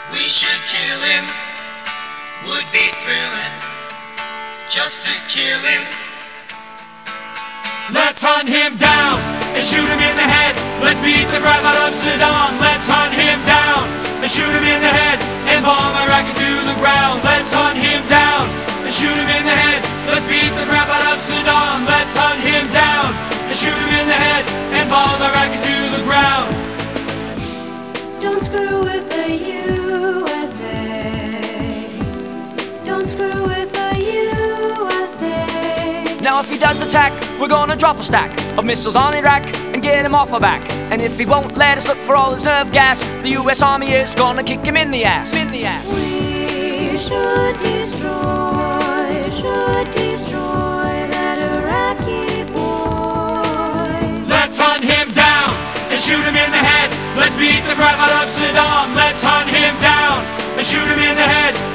We should kill him, would be thrilling, just to kill him. Let's hunt him down and shoot him in the head. Let's beat the crap out of Saddam. Let's hunt him down and shoot him in the head and bomb Iraq into the ground. Let's hunt him down and shoot him in the head. Let's beat the crap out of Saddam. Let's hunt him down and shoot him in the head and bomb Iraq into the ground. Don't screw with the USA. Don't screw with the USA. Now if he does attack, we're gonna drop a stack of missiles on Iraq and get him off our back. And if he won't let us look for all his nerve gas, the US Army is gonna kick him in the ass. We should destroy that Iraqi boy. Let's hunt him down and shoot him in the head. Let's beat the crap out of Saddam. Let's hunt him down and shoot him in the head